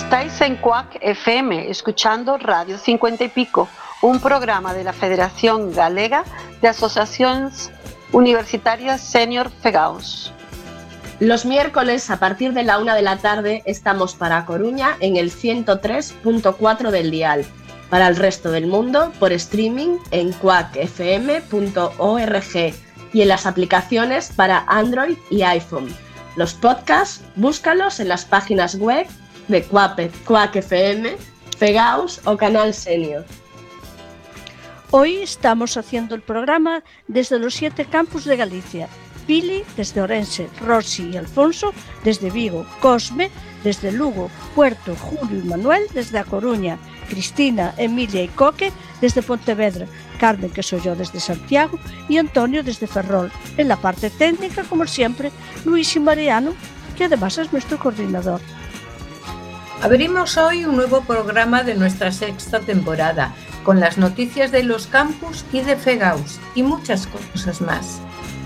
Estáis en Cuac FM, escuchando Radio 50 y Pico, un programa de la Federación Galega de Asociaciones Universitarias Senior FEGAUS. Los miércoles a partir de la 1 de la tarde estamos para A Coruña en el 103.4 del dial. Para el resto del mundo por streaming en cuacfm.org y en las aplicaciones para Android y iPhone. Los podcasts, búscalos en las páginas web de Cuac FM, FEGAUS o Canal Senior. Hoy estamos haciendo el programa desde los 7 campus de Galicia. Pili desde Orense, Rosy y Alfonso desde Vigo, Cosme desde Lugo, Puerto, Julio y Manuel desde A Coruña, Cristina, Emilia y Coque desde Pontevedra, Carmen, que soy yo, desde Santiago, y Antonio desde Ferrol. En la parte técnica, como siempre, Luis y Mariano, que además es nuestro coordinador. Abrimos hoy un nuevo programa de nuestra 6ª temporada, con las noticias de los campus y de FEGAUS, y muchas cosas más.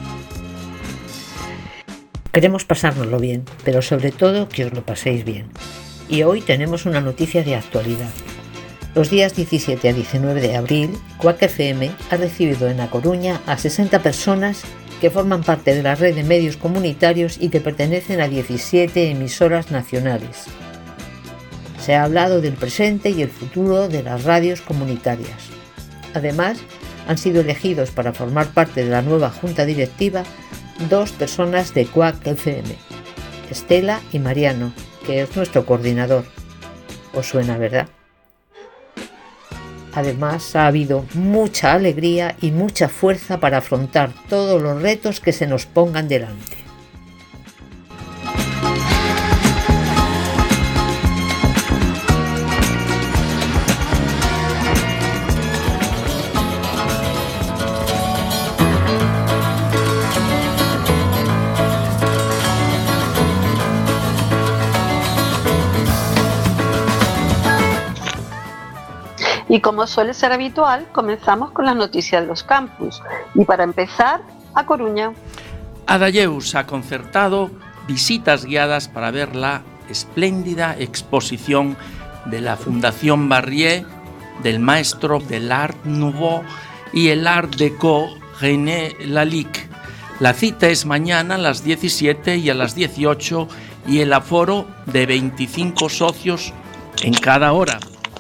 Queremos pasárnoslo bien, pero sobre todo que os lo paséis bien. Y hoy tenemos una noticia de actualidad. Los días 17 a 19 de abril, Cuac FM ha recibido en A Coruña a 60 personas que forman parte de la red de medios comunitarios y que pertenecen a 17 emisoras nacionales. Se ha hablado del presente y el futuro de las radios comunitarias. Además, han sido elegidos para formar parte de la nueva junta directiva 2 personas de Cuac FM, Estela y Mariano, que es nuestro coordinador. ¿Os suena, verdad? Además, ha habido mucha alegría y mucha fuerza para afrontar todos los retos que se nos pongan delante. Y como suele ser habitual, comenzamos con las noticias de los campus. Y para empezar, A Coruña. Adalleus ha concertado visitas guiadas para ver la espléndida exposición de la Fundación Barrié, del maestro del Art Nouveau y el Art Déco René Lalique. La cita es mañana a las 17 y a las 18 y el aforo de 25 socios en cada hora.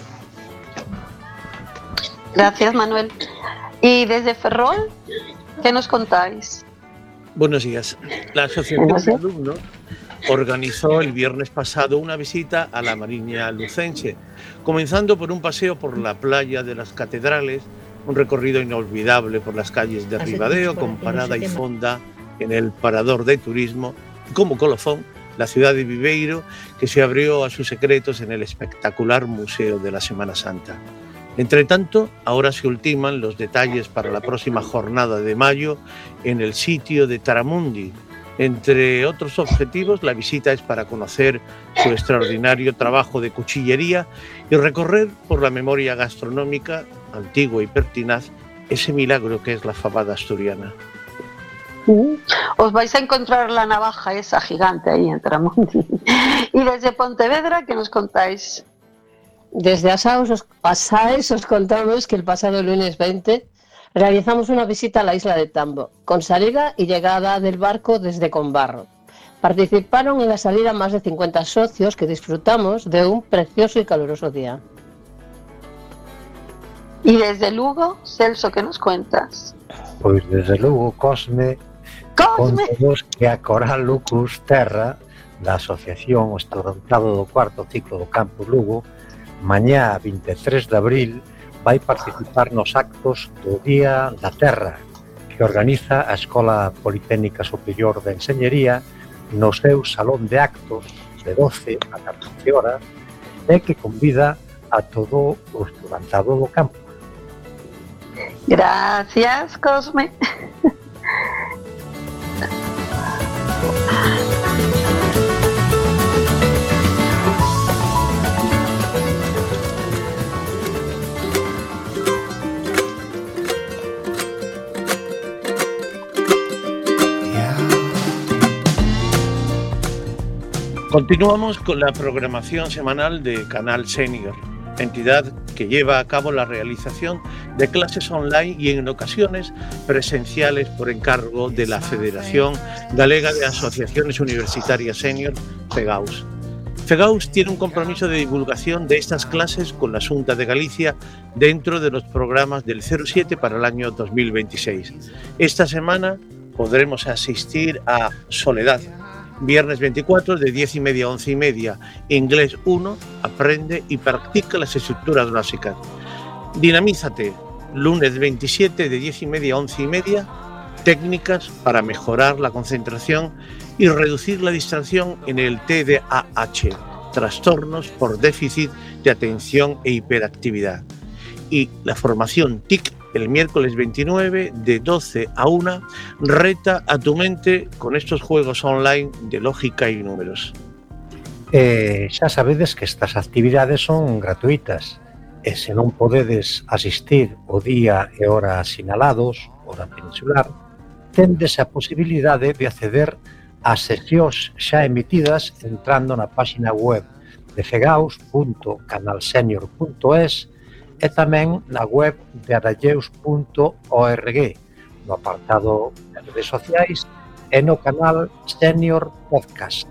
Gracias, Manuel. Y desde Ferrol, ¿qué nos contáis? Buenos días. La Asociación de Alumnos organizó el viernes pasado una visita a la Mariña Lucense, comenzando por un paseo por la playa de las Catedrales, un recorrido inolvidable por las calles de Ribadeo, con parada y fonda en el Parador de Turismo, como colofón, la ciudad de Viveiro, que se abrió a sus secretos en el espectacular Museo de la Semana Santa. Entre tanto, ahora se ultiman los detalles para la próxima jornada de mayo en el sitio de Taramundi. Entre otros objetivos, la visita es para conocer su extraordinario trabajo de cuchillería y recorrer por la memoria gastronómica, antigua y pertinaz, ese milagro que es la fabada asturiana. Os vais a encontrar la navaja esa gigante ahí en Taramundi. Y desde Pontevedra, ¿qué nos contáis? Desde Asaes os contamos que el pasado lunes 20 realizamos una visita a la isla de Tambo, con salida y llegada del barco desde Combarro. Participaron en la salida más de 50 socios que disfrutamos de un precioso y caluroso día. Y desde Lugo, Celso, ¿qué nos cuentas? Pois desde Lugo, Cosme, contamos que a Coral Lucus Terra, da Asociación Estudiantado do cuarto ciclo do Campus Lugo, mañá 23 de abril vai participar nos actos do Día da Terra que organiza a Escola Politécnica Superior de Enseñería no seu salón de actos de 12 a 14 horas e que convida a todo o estudantado do campus. Gracias, Cosme. Continuamos con la programación semanal de Canal Senior, entidad que lleva a cabo la realización de clases online y en ocasiones presenciales por encargo de la Federación Galega de Asociaciones Universitarias Senior, FEGAUS. FEGAUS tiene un compromiso de divulgación de estas clases con la Xunta de Galicia dentro de los programas del 07 para el año 2026. Esta semana podremos asistir a Soledad, viernes 24 de 10:30 a 11:30, Inglés 1, aprende y practica las estructuras básicas. Dinamízate, lunes 27 de 10:30 a 11:30, técnicas para mejorar la concentración y reducir la distracción en el TDAH, trastornos por déficit de atención e hiperactividad. Y la formación TIC, el miércoles 29 de 12 a 1, reta a tu mente con estos juegos online de lógica y números. Xa sabedes que estas actividades son gratuitas e se non podedes asistir o día e hora asinalados, hora peninsular, tendes a posibilidade de acceder ás sesións xa emitidas entrando na páxina web de fegaus.canalsenior.es e tamén na web de aralleus.org, no apartado de redes sociais e no canal Senior Podcast.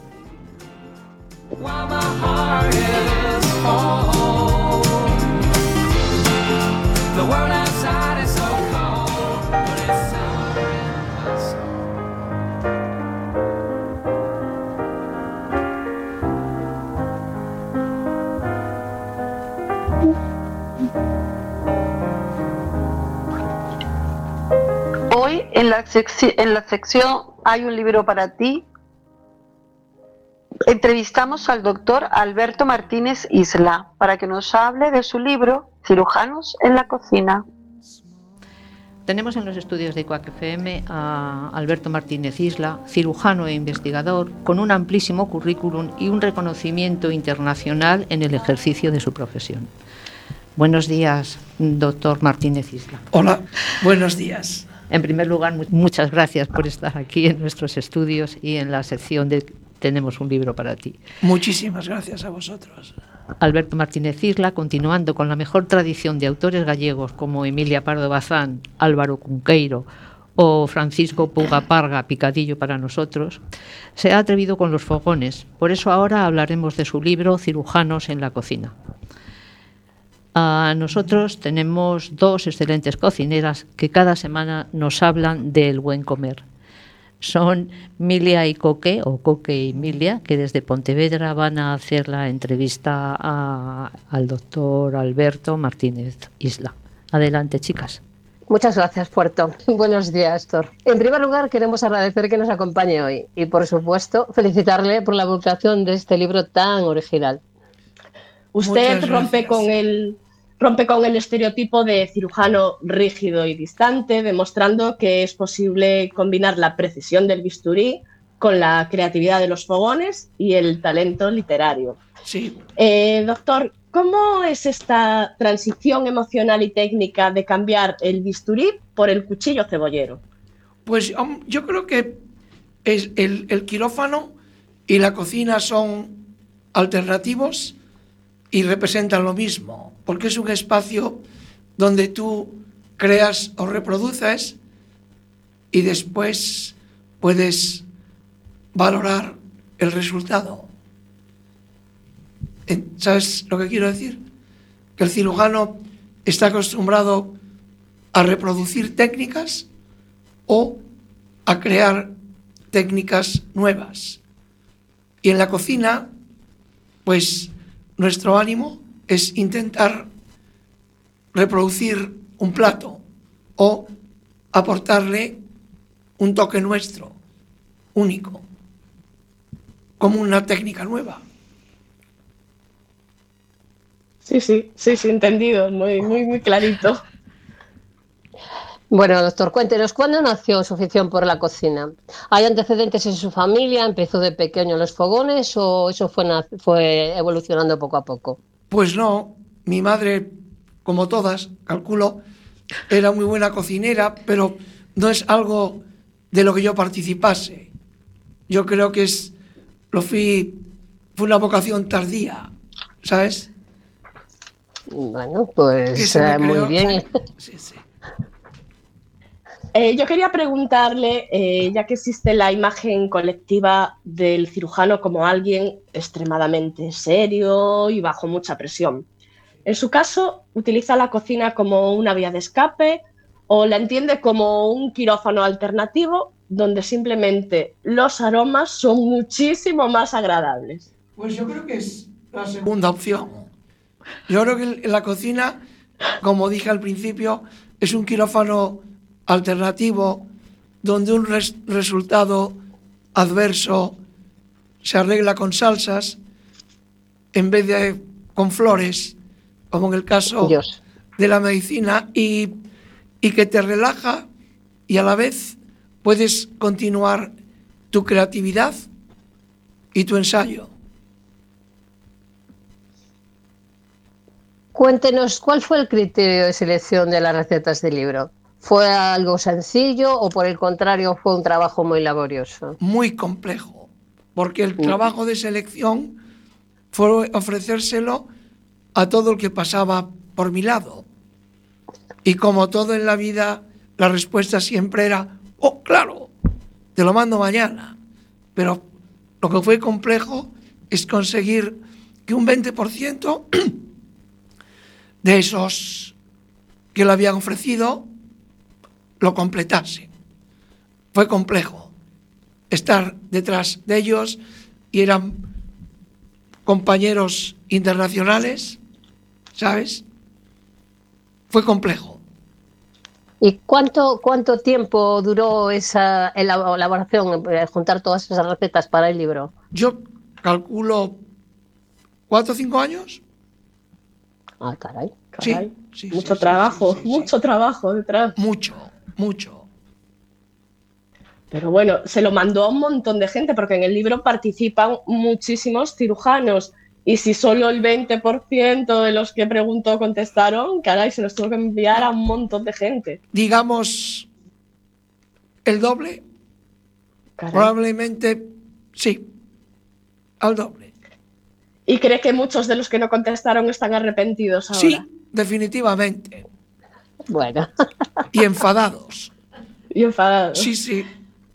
Hoy en la sección Hay un libro para ti, entrevistamos al doctor Alberto Martínez Isla para que nos hable de su libro Cirujanos en la cocina. Tenemos en los estudios de Quack FM a Alberto Martínez Isla, cirujano e investigador, con un amplísimo currículum y un reconocimiento internacional en el ejercicio de su profesión. Buenos días, doctor Martínez Isla. Hola, buenos días. En primer lugar, muchas gracias por estar aquí en nuestros estudios y en la sección de Tenemos un libro para ti. Muchísimas gracias a vosotros. Alberto Martínez Isla, continuando con la mejor tradición de autores gallegos como Emilia Pardo Bazán, Álvaro Cunqueiro o Francisco Puga Parga, Picadillo para nosotros, se ha atrevido con los fogones. Por eso ahora hablaremos de su libro Cirujanos en la cocina. Nosotros tenemos dos excelentes cocineras que cada semana nos hablan del buen comer. Son Milia y Coque, o Coque y Milia, que desde Pontevedra van a hacer la entrevista al doctor Alberto Martínez Isla. Adelante, chicas. Muchas gracias, Puerto. Buenos días, Thor. En primer lugar, queremos agradecer que nos acompañe hoy y, por supuesto, felicitarle por la publicación de este libro tan original. Usted rompe con el estereotipo de cirujano rígido y distante, demostrando que es posible combinar la precisión del bisturí con la creatividad de los fogones y el talento literario. Sí. Doctor, ¿cómo es esta transición emocional y técnica de cambiar el bisturí por el cuchillo cebollero? Pues yo creo que el quirófano y la cocina son alternativos y representan lo mismo, porque es un espacio donde tú creas o reproduces y después puedes valorar el resultado. ¿Sabes lo que quiero decir? Que el cirujano está acostumbrado a reproducir técnicas o a crear técnicas nuevas. Y en la cocina, pues nuestro ánimo es intentar reproducir un plato o aportarle un toque nuestro, único, como una técnica nueva. Sí, entendido, muy clarito. Bueno, doctor, cuéntenos, ¿cuándo nació su afición por la cocina? ¿Hay antecedentes en su familia? ¿Empezó de pequeño en los fogones o eso fue evolucionando poco a poco? Pues no, mi madre, como todas, calculo, era muy buena cocinera, pero no es algo de lo que yo participase. Yo creo que es fue una vocación tardía, ¿sabes? Bueno, pues muy bien. Sí, sí. Yo quería preguntarle, ya que existe la imagen colectiva del cirujano como alguien extremadamente serio y bajo mucha presión, en su caso, ¿utiliza la cocina como una vía de escape o la entiende como un quirófano alternativo donde simplemente los aromas son muchísimo más agradables? Pues yo creo que es la segunda opción. Yo creo que la cocina, como dije al principio, es un quirófano alternativo donde un resultado adverso se arregla con salsas en vez de con flores, como en el caso de la medicina, y que te relaja y a la vez puedes continuar tu creatividad y tu ensayo. Cuéntenos, ¿cuál fue el criterio de selección de las recetas del libro? ¿Fue algo sencillo o por el contrario fue un trabajo muy laborioso? Muy complejo, porque el trabajo de selección fue ofrecérselo a todo el que pasaba por mi lado. Y como todo en la vida, la respuesta siempre era, oh, claro, te lo mando mañana. Pero lo que fue complejo es conseguir que un 20% de esos que lo habían ofrecido lo completase. Fue complejo estar detrás de ellos y eran compañeros internacionales, ¿sabes? Fue complejo. ¿Y cuánto tiempo duró esa elaboración, juntar todas esas recetas para el libro? Yo calculo 4 o 5 años. Ah, caray. Sí, mucho trabajo detrás. Mucho. Pero bueno, se lo mandó a un montón de gente porque en el libro participan muchísimos cirujanos y si solo el 20% de los que preguntó contestaron, caray, se los tuvo que enviar a un montón de gente. Digamos, el doble. Caray. Probablemente, sí, al doble. ¿Y cree que muchos de los que no contestaron están arrepentidos ahora? Sí, definitivamente. Bueno. Y enfadados. Sí.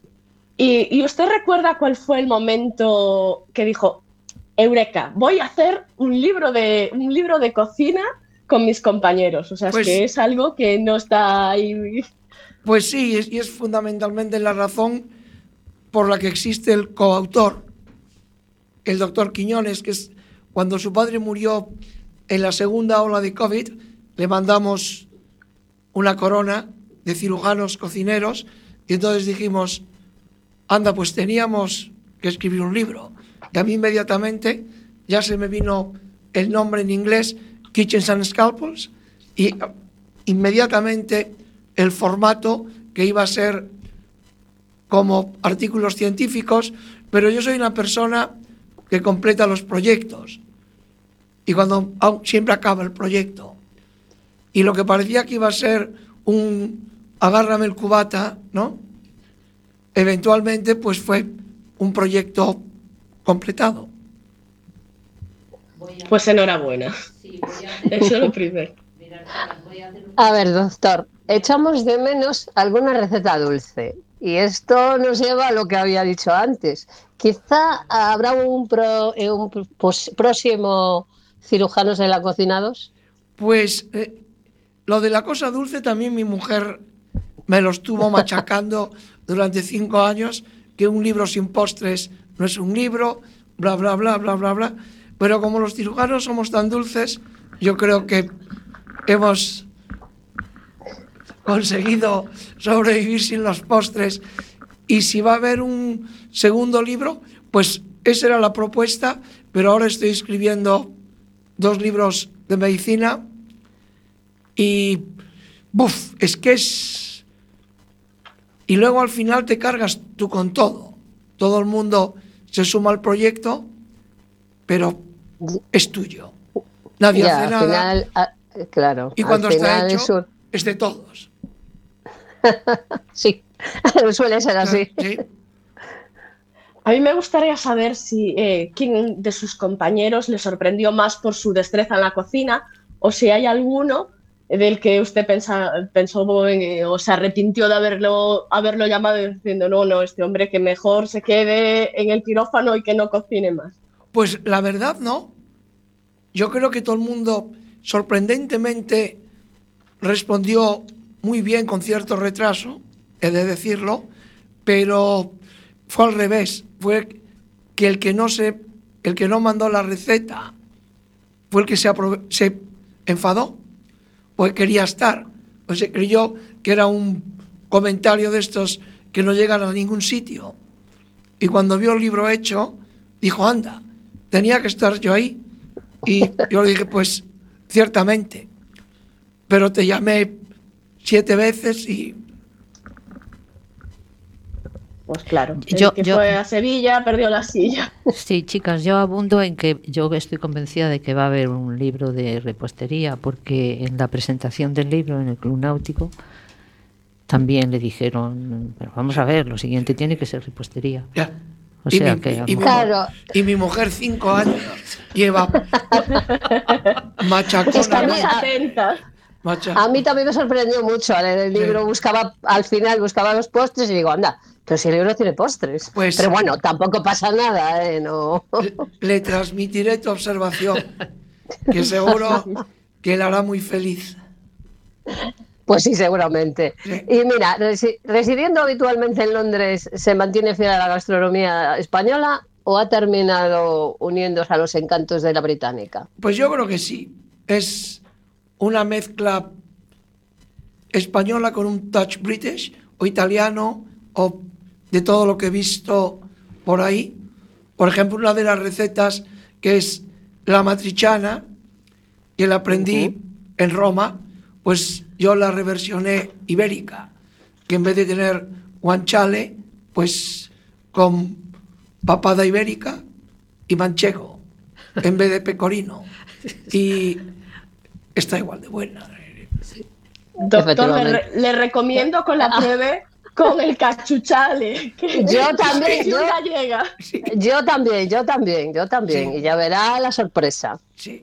¿Y usted recuerda cuál fue el momento que dijo, Eureka, voy a hacer un libro de cocina con mis compañeros? O sea, pues, es que es algo que no está ahí. Pues sí, y es fundamentalmente la razón por la que existe el coautor, el doctor Quiñones, que es cuando su padre murió en la segunda ola de COVID, le mandamos una corona de cirujanos cocineros y entonces dijimos, anda, pues teníamos que escribir un libro. Y a mí inmediatamente ya se me vino el nombre en inglés, Kitchens and Scalpels, y inmediatamente el formato que iba a ser como artículos científicos, pero yo soy una persona que completa los proyectos y cuando siempre acaba el proyecto. Y lo que parecía que iba a ser un agárrame el cubata, ¿no? Eventualmente pues fue un proyecto completado. Pues enhorabuena. Eso es lo primero. A ver, doctor, echamos de menos alguna receta dulce. Y esto nos lleva a lo que había dicho antes. Quizá habrá un próximo Cirujanos en la Cocina 2. Pues lo de la cosa dulce también mi mujer me lo estuvo machacando durante 5 años, que un libro sin postres no es un libro, bla, bla, bla, bla, bla, bla. Pero como los cirujanos somos tan dulces, yo creo que hemos conseguido sobrevivir sin los postres. Y si va a haber un segundo libro, pues esa era la propuesta, pero ahora estoy escribiendo 2 libros de medicina y es que es... Y luego al final te cargas tú con todo. Todo el mundo se suma al proyecto, pero es tuyo. Nadie hace nada. Final, claro. Y cuando está hecho, es de todos. Sí, suele ser así. Sí. A mí me gustaría saber si quién de sus compañeros le sorprendió más por su destreza en la cocina o si hay alguno del que usted pensó o se arrepintió de haberlo llamado diciendo no, este hombre que mejor se quede en el quirófano y que no cocine más. Pues la verdad no. Yo creo que todo el mundo sorprendentemente respondió muy bien con cierto retraso, he de decirlo, pero fue al revés. Fue que el que no mandó la receta fue el que se enfadó, pues quería estar, pues se creyó que era un comentario de estos que no llegan a ningún sitio. Y cuando vio el libro hecho, dijo, anda, tenía que estar yo ahí. Y yo le dije, pues ciertamente, pero te llamé 7 veces y... Pues claro, fue a Sevilla, perdió la silla. Sí, chicas, yo abundo en que yo estoy convencida de que va a haber un libro de repostería, porque en la presentación del libro en el Club Náutico también le dijeron, pero vamos a ver, lo siguiente tiene que ser repostería. Ya. O sea que... Y mi mujer 5 años lleva machacona. A mí también me sorprendió mucho. En el libro al final buscaba los postres y digo, anda, pero si el libro tiene postres. Pues, pero bueno, tampoco pasa nada, No. Le transmitiré tu observación, que seguro que le hará muy feliz. Pues sí, seguramente. Sí. Y mira, residiendo habitualmente en Londres, ¿se mantiene fiel a la gastronomía española o ha terminado uniéndose a los encantos de la británica? Pues yo creo que sí. Es una mezcla española con un touch british o italiano o de todo lo que he visto por ahí. Por ejemplo, una de las recetas que es la matriciana, que la aprendí en Roma, pues yo la reversioné ibérica, que en vez de tener guanciale, pues con papada ibérica y manchego, en vez de pecorino. Y está igual de buena. Sí. Doctor, le recomiendo que la pruebe con el cachuchale. Yo también. Sí. Y ya verá la sorpresa. Sí.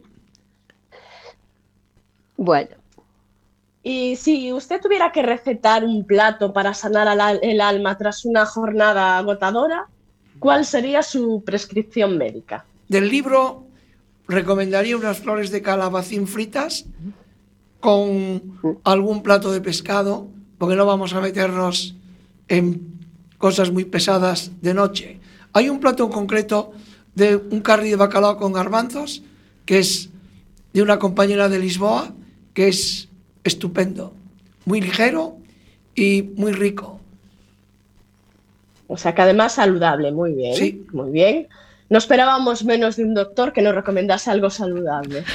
Bueno. Y si usted tuviera que recetar un plato para sanar el alma tras una jornada agotadora, ¿cuál sería su prescripción médica? Del libro recomendaría unas flores de calabacín fritas con algún plato de pescado, porque no vamos a meternos en cosas muy pesadas de noche. Hay un plato en concreto de un curry de bacalao con garbanzos, que es de una compañera de Lisboa, que es estupendo, muy ligero y muy rico. O sea que además saludable, muy bien. Sí. Muy bien. No esperábamos menos de un doctor que nos recomendase algo saludable.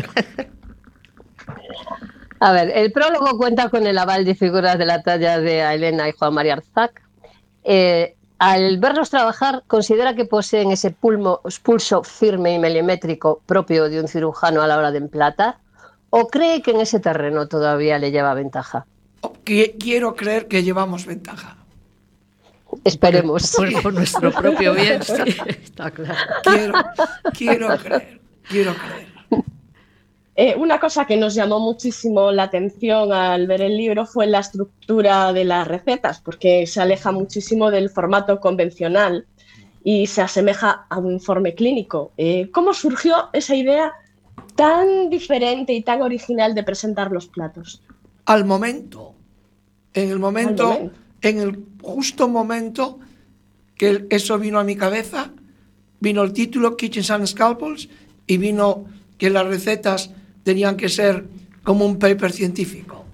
A ver, el prólogo cuenta con el aval de figuras de la talla de Elena y Juan María Arzac. Al verlos trabajar, ¿considera que poseen ese pulso firme y milimétrico propio de un cirujano a la hora de emplatar? ¿O cree que en ese terreno todavía le lleva ventaja? Quiero creer que llevamos ventaja. Esperemos. Por nuestro propio bien, sí, está claro. Quiero creer. Una cosa que nos llamó muchísimo la atención al ver el libro fue la estructura de las recetas, porque se aleja muchísimo del formato convencional y se asemeja a un informe clínico. ¿Cómo surgió esa idea tan diferente y tan original de presentar los platos? Al momento. En el justo momento que eso vino a mi cabeza, vino el título Kitchens and Scalpels y vino que las recetas tenían que ser como un paper científico.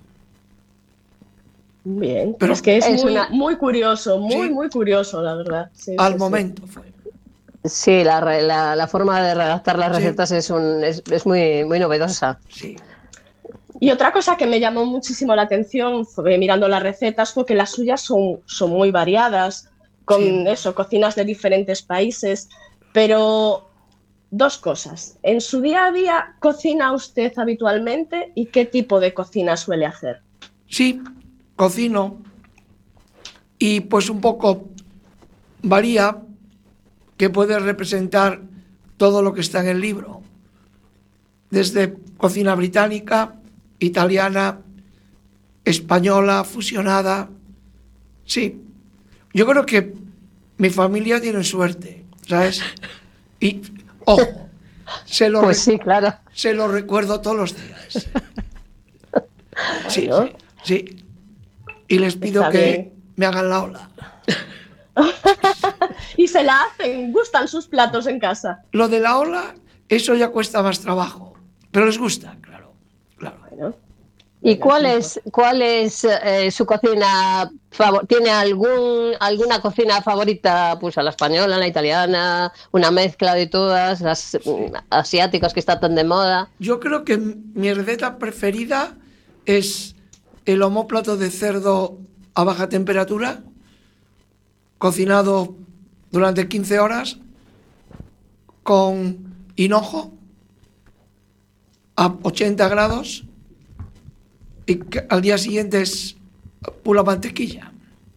Bien, pero es que es muy curioso, muy curioso, la verdad. Sí, al momento fue. Sí, la forma de redactar las recetas es muy, muy novedosa. Sí. Y otra cosa que me llamó muchísimo la atención mirando las recetas fue que las suyas son muy variadas, con cocinas de diferentes países, pero dos cosas. ¿En su día a día cocina usted habitualmente y qué tipo de cocina suele hacer? Sí, cocino y pues un poco varía. que puede representar todo lo que está en el libro, desde cocina británica, italiana, española, fusionada. Sí, yo creo que mi familia tiene suerte, ¿sabes? Y, ojo, pues sí, claro. Se lo recuerdo todos los días. Sí, sí, sí. Y les pido Está que bien. me hagan la ola. Y se la hacen, gustan sus platos en casa. Lo de la ola, eso ya cuesta más trabajo, pero les gusta, claro. Bueno. ¿Y cuál es su cocina favorita? ¿Tiene alguna cocina favorita? Pues a la española, a la italiana, una mezcla de todas, las asiáticas que están tan de moda. Yo creo que mi receta preferida es el omóplato de cerdo a baja temperatura, cocinado durante 15 horas, con hinojo a 80 grados, y que al día siguiente es pura mantequilla.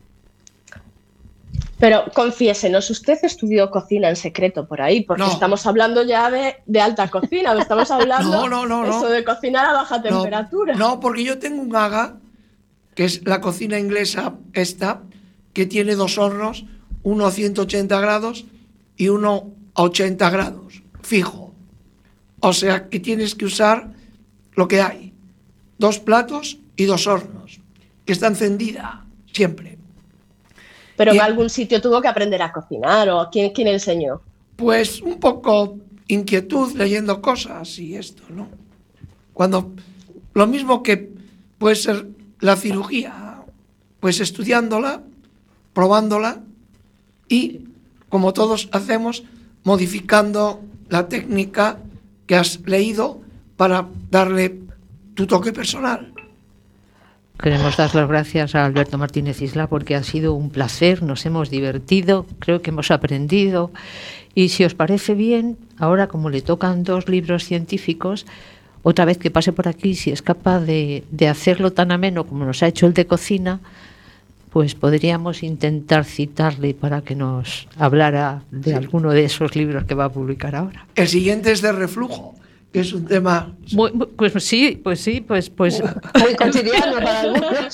Pero confiésenos, usted estudió cocina en secreto por ahí, porque No. estamos hablando ya de alta cocina, estamos hablando No. eso de cocinar a baja temperatura. No, porque yo tengo un AGA, que es la cocina inglesa esta, que tiene 2 hornos, uno a 180 grados y uno a 80 grados, fijo. O sea que tienes que usar lo que hay, 2 platos y 2 hornos, que está encendida siempre. Pero en algún sitio tuvo que aprender a cocinar, ¿o quién enseñó? Pues un poco inquietud leyendo cosas y esto, ¿no? Cuando lo mismo que puede ser la cirugía, pues estudiándola, probándola y, como todos hacemos, modificando la técnica que has leído para darle tu toque personal. Queremos dar las gracias a Alberto Martínez Isla porque ha sido un placer, nos hemos divertido, creo que hemos aprendido. Y si os parece bien, ahora como le tocan 2 libros científicos, otra vez que pase por aquí, si es capaz de hacerlo tan ameno como nos ha hecho el de cocina, pues podríamos intentar citarle para que nos hablara de alguno de esos libros que va a publicar ahora. El siguiente es de reflujo, que es un tema... Pues sí. Muy cotidiano para algunos.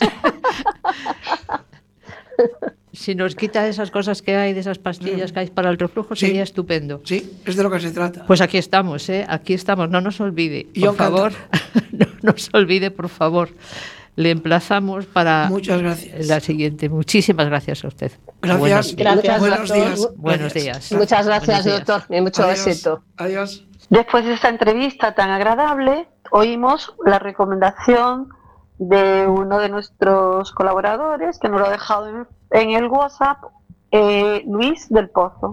Si nos quita esas cosas que hay, de esas pastillas que hay para el reflujo, sería estupendo. Sí, es de lo que se trata. Pues aquí estamos, no nos olvide, por favor. No nos olvide, por favor. Le emplazamos para Muchas gracias. La siguiente. Muchísimas gracias a usted. Gracias. Buenos días. Buenos días. Muchas gracias, doctor, y mucho éxito. Adiós. Después de esta entrevista tan agradable, oímos la recomendación de uno de nuestros colaboradores que nos lo ha dejado en el WhatsApp, Luis del Pozo.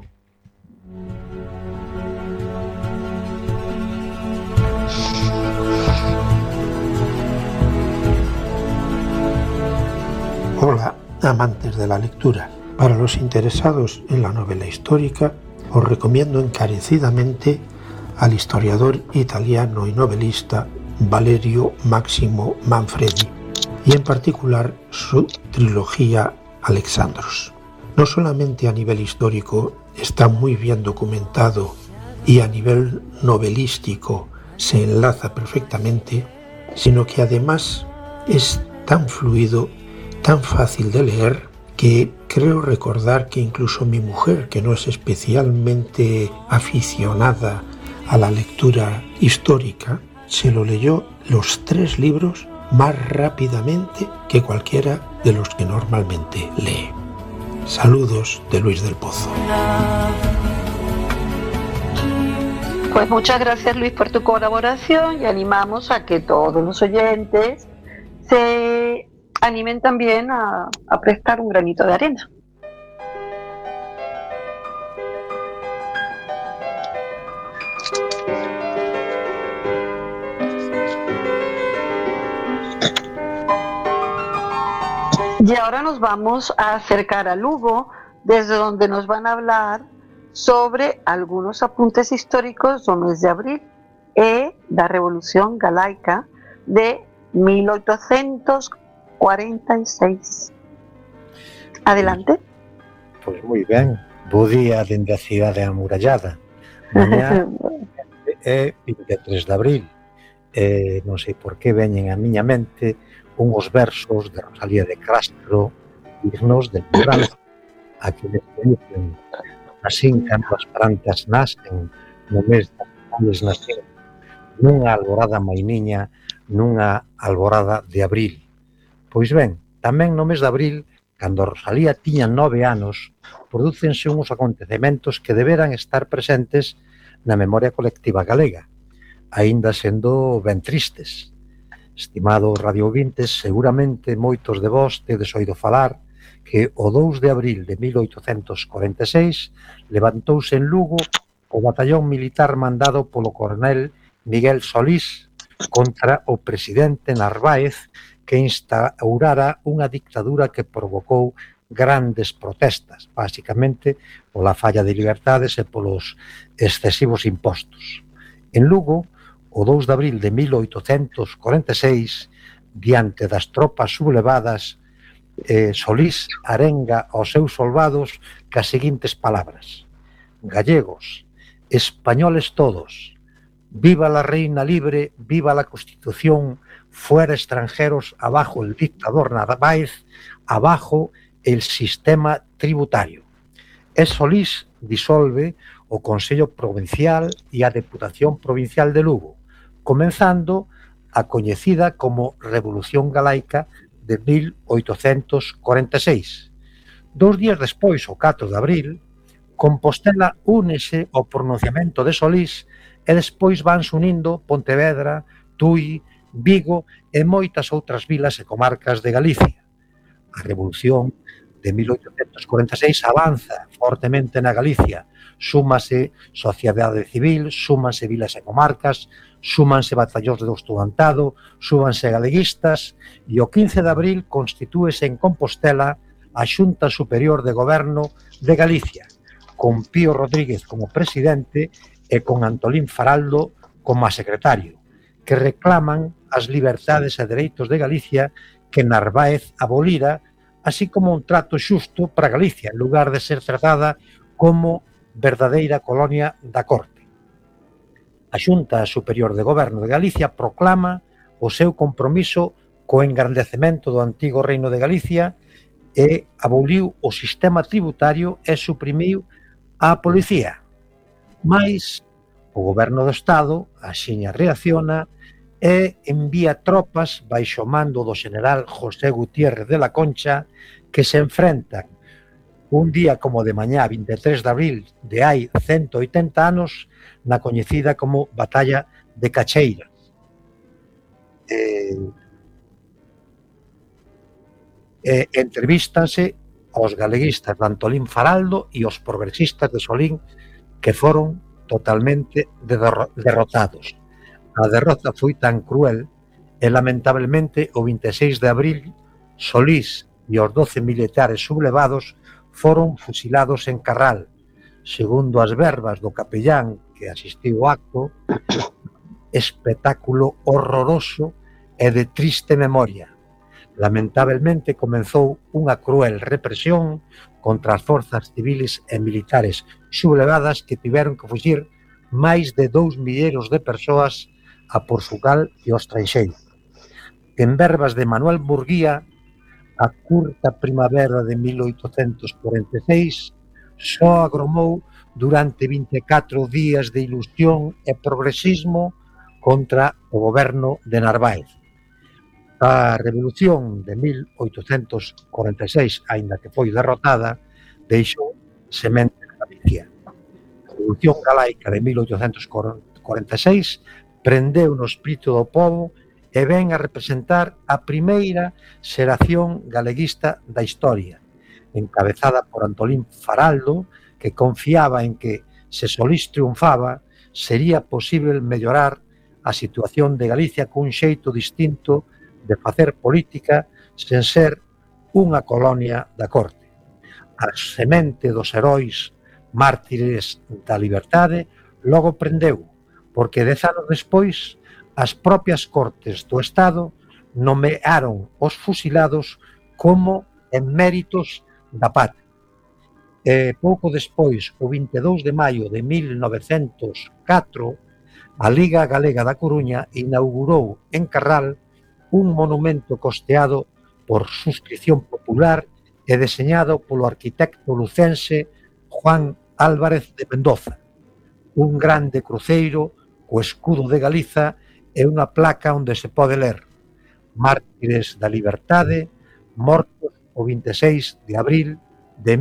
Hola, amantes de la lectura. Para los interesados en la novela histórica, os recomiendo encarecidamente al historiador italiano y novelista Valerio Máximo Manfredi, y en particular su trilogía Alexandros. No solamente a nivel histórico está muy bien documentado y a nivel novelístico se enlaza perfectamente, sino que además es tan fluido, tan fácil de leer, que creo recordar que incluso mi mujer, que no es especialmente aficionada a la lectura histórica, se lo leyó los 3 libros más rápidamente que cualquiera de los que normalmente lee. Saludos de Luis del Pozo. Pues muchas gracias, Luis, por tu colaboración, y animamos a que todos los oyentes se animen también a prestar un granito de arena. Y ahora nos vamos a acercar a Lugo, desde donde nos van a hablar sobre algunos apuntes históricos do mes de abril e da Revolución Galaica de 1846. Adelante. Pues muy bien, Bo día dende a cidade amurallada. Mañá é 23 de abril. Non sei por que veñen a miña mente unhos versos de Rosalía de Castro dignos de lembranza, a que dicen: así cando as plantas nacen no mes das flores nacen, nunha alborada mainiña, nunha alborada de abril. Pois ben, tamén no mes de abril, cando Rosalía tiña 9 anos, prodúcense uns acontecementos que deberan estar presentes na memoria colectiva galega, aínda sendo ben tristes. Estimados radiovintes, seguramente moitos de vós tedes oído falar que o 2 de abril de 1846 levantouse en Lugo o batallón militar mandado polo coronel Miguel Solís contra o presidente Narváez, que instaurara unha dictadura que provocou grandes protestas, basicamente pola falla de libertades e polos excesivos impostos. En Lugo, o 2 de abril de 1846, diante das tropas sublevadas, Solís arenga aos seus soldados cas seguintes palabras: gallegos, españoles todos, viva la reina libre, viva la Constitución, fuera extranjeros, abajo el dictador Narváez, abajo el sistema tributario. E Solís disolve o Consello Provincial e a Deputación Provincial de Lugo, comenzando a coñecida como Revolución Galaica de 1846. 2 días despois, o 4 de abril, Compostela únese ao pronunciamento de Solís e despois vanse unindo Pontevedra, Tui, Vigo e moitas outras vilas e comarcas de Galicia. A Revolución de 1846 avanza fortemente na Galicia, súmase sociedade civil, súmanse vilas e comarcas, súmanse batallóns do estudantado, súmanse galeguistas, e o 15 de abril constitúese en Compostela a Xunta Superior de Goberno de Galicia, con Pío Rodríguez como presidente e con Antolín Faraldo como secretario, que reclaman as libertades e dereitos de Galicia que Narváez abolira, así como un trato xusto para Galicia, en lugar de ser tratada como verdadeira colonia da corte. A Xunta Superior de Goberno de Galicia proclama o seu compromiso co engrandecemento do antigo Reino de Galicia e aboliu o sistema tributario e suprimiu a policía. Mais o Goberno do Estado axiña reacciona e envía tropas baixo mando do general José Gutiérrez de la Concha, que se enfrentan un día como de mañá 23 de abril de hai 180 anos na coñecida como Batalla de Cacheira. Entrevístanse aos galeguistas de Antolín Faraldo e aos progresistas de Solín, que foron totalmente derrotados. A derrota foi tan cruel e, lamentablemente, o 26 de abril, Solís e os 12 militares sublevados foron fusilados en Carral, segundo as verbas do capellán que asistiu ao acto, espectáculo horroroso e de triste memoria. Lamentablemente comenzou unha cruel represión contra as forzas civiles e militares sublevadas que tiveron que fuxir máis de 2 milleiros de persoas a Portugal e ao estranxeiro. En verbas de Manuel Murguía, a curta primavera de 1846 só agromou durante 24 días de ilusión e progresismo contra o goberno de Narváez. A Revolución de 1846, aínda que foi derrotada, deixou semente en Galicia. A Revolución Galaica de 1846 prendeu no espírito do povo e ven a representar a primeira xeración galeguista da historia, encabezada por Antolín Faraldo, que confiaba en que, se Solís triunfaba, sería posible mellorar a situación de Galicia cun xeito distinto de facer política sen ser unha colonia da corte. A semente dos heróis mártires da liberdade logo prendeu, porque 10 anos despois as propias cortes do Estado nomearon os fusilados como en méritos da patria. pouco despois, o 22 de maio de 1904, a Liga Galega da Coruña inaugurou en Carral un monumento costeado por suscripción popular e deseñado polo arquitecto lucense Juan Álvarez de Mendoza, un grande cruceiro co escudo de Galiza e unha placa onde se pode ler: Mártires da Liberdade, mortos o 26 de abril de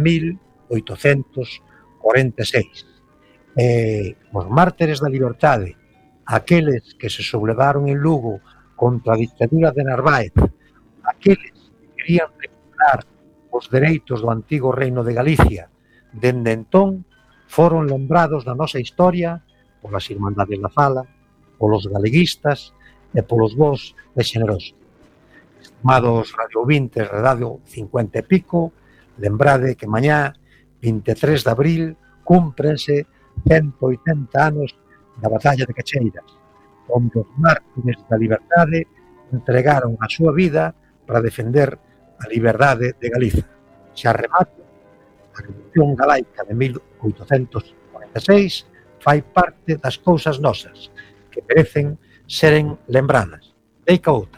1846. Os mártires da Liberdade, aqueles que se sublevaron en Lugo contra a dictadura de Narváez, aqueles que querían recuperar os dereitos do antigo reino de Galicia, dende entón foron lembrados na nosa historia polas Irmandades da Fala, polos galeguistas e polos vós e xenerosos. Estimados radiovintes de Radio 50 e pico, lembrade que mañá, 23 de abril, cúmprense 180 anos da Batalla de Cacheiras, onde os mártires da liberdade entregaron a súa vida para defender a liberdade de Galiza. Xa remato, a Revolución Galaica de 1846 fai parte das cousas nosas que merecen seren lembradas. Deica outra.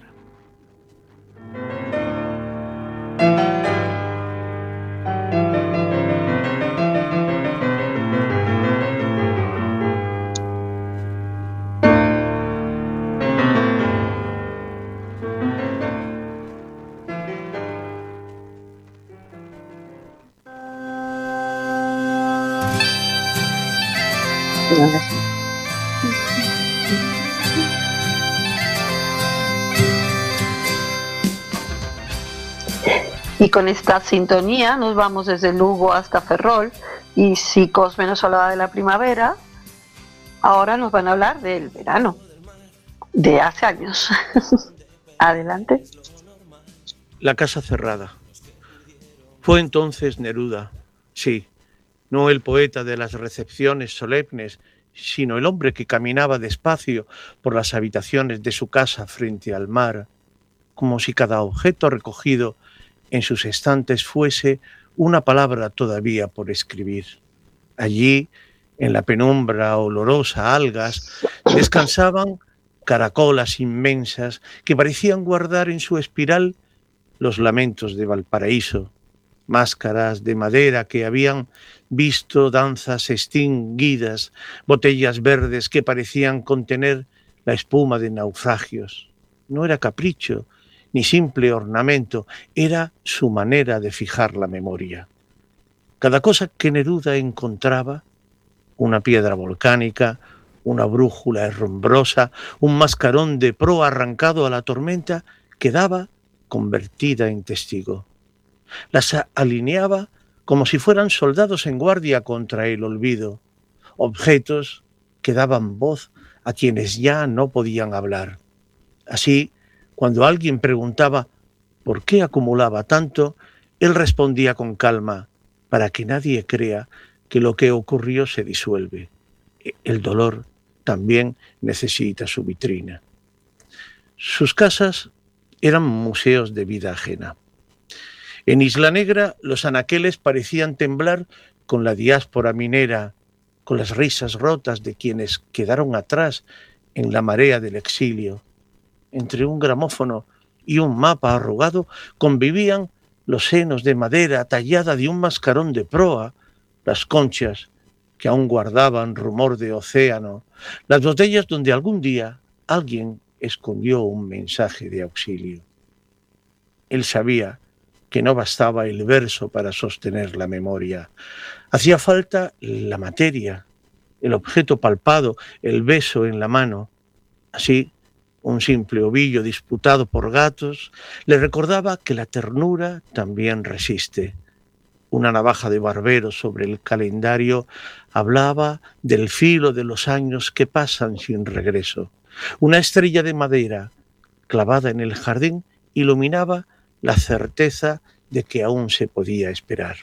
Y con esta sintonía nos vamos desde Lugo hasta Ferrol, y si Cosme nos hablaba de la primavera, ahora nos van a hablar del verano, de hace años. Adelante. La casa cerrada. Fue entonces Neruda, sí, no el poeta de las recepciones solemnes, sino el hombre que caminaba despacio por las habitaciones de su casa frente al mar, como si cada objeto recogido en sus estantes fuese una palabra todavía por escribir. Allí, en la penumbra olorosa a algas, descansaban caracolas inmensas que parecían guardar en su espiral los lamentos de Valparaíso, máscaras de madera que habían visto danzas extinguidas, botellas verdes que parecían contener la espuma de naufragios. No era capricho, ni simple ornamento, era su manera de fijar la memoria. Cada cosa que Neruda encontraba, una piedra volcánica, una brújula herrumbrosa, un mascarón de proa arrancado a la tormenta, quedaba convertida en testigo. Las alineaba como si fueran soldados en guardia contra el olvido, objetos que daban voz a quienes ya no podían hablar. Así, cuando alguien preguntaba por qué acumulaba tanto, él respondía con calma, para que nadie crea que lo que ocurrió se disuelve. El dolor también necesita su vitrina. Sus casas eran museos de vida ajena. En Isla Negra, los anaqueles parecían temblar con la diáspora minera, con las risas rotas de quienes quedaron atrás en la marea del exilio. Entre un gramófono y un mapa arrugado convivían los senos de madera tallada de un mascarón de proa, las conchas que aún guardaban rumor de océano, las botellas donde algún día alguien escondió un mensaje de auxilio. Él sabía que no bastaba el verso para sostener la memoria. Hacía falta la materia, el objeto palpado, el beso en la mano. Así, un simple ovillo disputado por gatos le recordaba que la ternura también resiste. Una navaja de barbero sobre el calendario hablaba del filo de los años que pasan sin regreso. Una estrella de madera clavada en el jardín iluminaba la certeza de que aún se podía esperar.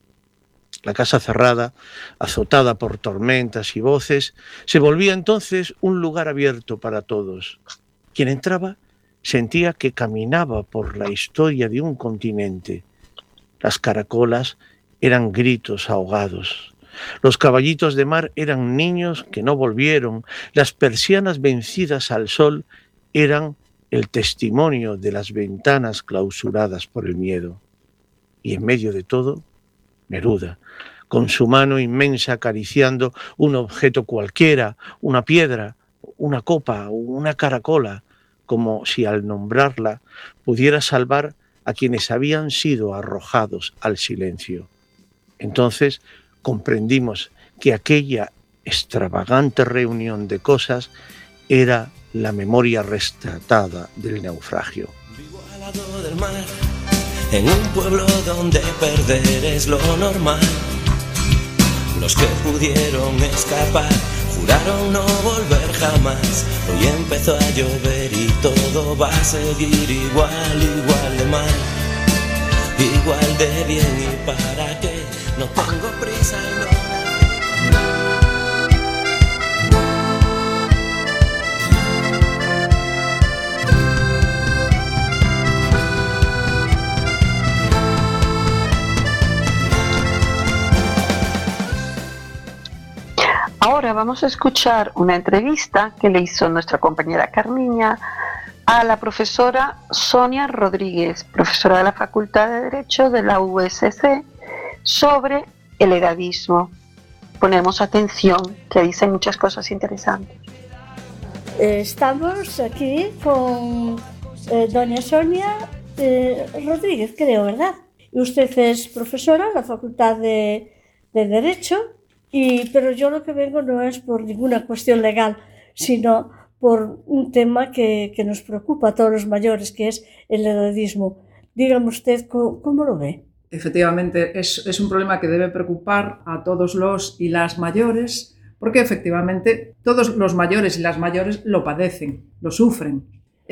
La casa cerrada, azotada por tormentas y voces, se volvía entonces un lugar abierto para todos. Quien entraba sentía que caminaba por la historia de un continente. Las caracolas eran gritos ahogados. Los caballitos de mar eran niños que no volvieron. Las persianas vencidas al sol eran el testimonio de las ventanas clausuradas por el miedo. Y en medio de todo, Neruda, con su mano inmensa acariciando un objeto cualquiera, una piedra, una copa o una caracola, como si al nombrarla pudiera salvar a quienes habían sido arrojados al silencio. Entonces comprendimos que aquella extravagante reunión de cosas era la memoria rescatada del naufragio. Vivo al lado del mar, en un pueblo donde perder es lo normal. Los que pudieron escapar juraron no volver jamás. Hoy empezó a llover y todo va a seguir igual, igual de mal, igual de bien. ¿Y para qué? No tengo prisa y no. Ahora vamos a escuchar una entrevista que le hizo nuestra compañera Carmiña a la profesora Sonia Rodríguez, profesora de la Facultad de Derecho de la USC, sobre el edadismo. Ponemos atención, que dice muchas cosas interesantes. Estamos aquí con doña Sonia Rodríguez, creo, ¿verdad? Usted es profesora de la Facultad de Derecho. Pero yo lo que vengo no es por ninguna cuestión legal, sino por un tema que nos preocupa a todos los mayores, que es el edadismo. Dígame usted, ¿cómo lo ve? Efectivamente, es un problema que debe preocupar a todos los y las mayores, porque efectivamente todos los mayores y las mayores lo padecen, lo sufren.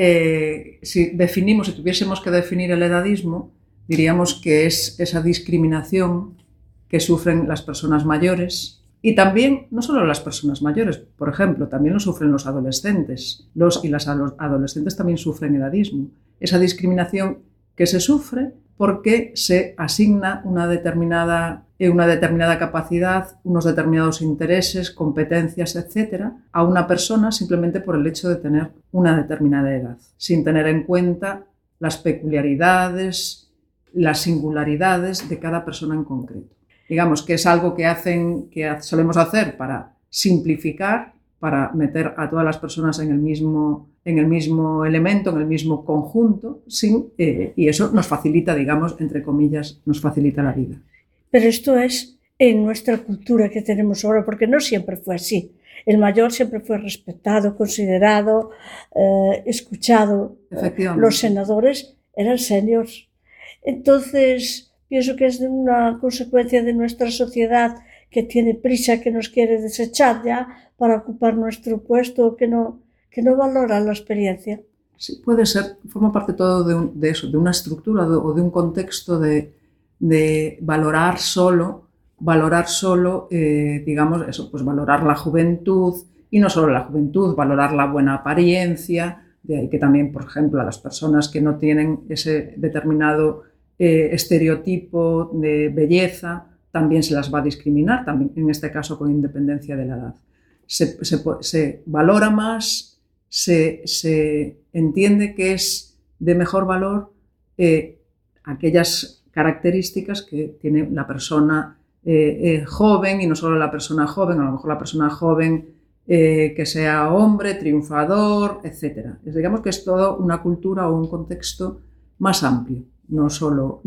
Si tuviésemos que definir el edadismo, diríamos que es esa discriminación que sufren las personas mayores, y también, no solo las personas mayores, por ejemplo, también lo sufren los adolescentes. Los y las adolescentes también sufren edadismo. Esa discriminación que se sufre porque se asigna una determinada capacidad, unos determinados intereses, competencias, etcétera, a una persona simplemente por el hecho de tener una determinada edad, sin tener en cuenta las peculiaridades, las singularidades de cada persona en concreto. Digamos que es algo que solemos hacer para simplificar, para meter a todas las personas en el mismo elemento, en el mismo conjunto, y eso nos facilita, digamos, entre comillas, nos facilita la vida. Pero esto es en nuestra cultura que tenemos ahora, porque no siempre fue así. El mayor siempre fue respetado, considerado, escuchado. Los senadores eran seniors. Entonces, pienso que es una consecuencia de nuestra sociedad que tiene prisa, que nos quiere desechar ya para ocupar nuestro puesto, que no valora la experiencia. Sí, puede ser, forma parte todo de eso, de una estructura o de un contexto de valorar solo, digamos, eso, pues valorar la juventud, y no solo la juventud, valorar la buena apariencia, de ahí que también, por ejemplo, a las personas que no tienen ese determinado estereotipo de belleza, también se las va a discriminar, también en este caso con independencia de la edad. Se valora más, se entiende que es de mejor valor aquellas características que tiene la persona joven, y no solo la persona joven, a lo mejor la persona joven que sea hombre, triunfador, etc. Digamos que es toda una cultura o un contexto más amplio. No solo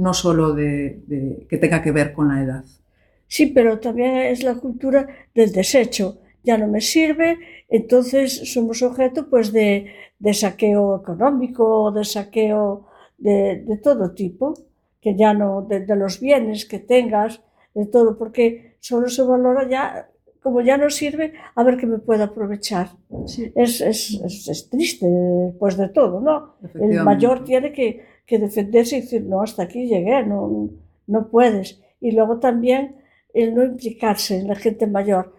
de que tenga que ver con la edad. Sí, pero también es la cultura del desecho. Ya no me sirve, entonces somos objeto pues de saqueo económico, de saqueo de todo tipo, que ya no, de los bienes que tengas, de todo, porque solo se valora ya, como ya no sirve, a ver qué me puedo aprovechar. Sí. Es triste, pues de todo, ¿no? El mayor tiene que defenderse y decir, no, hasta aquí llegué, no puedes. Y luego también el no implicarse en la gente mayor.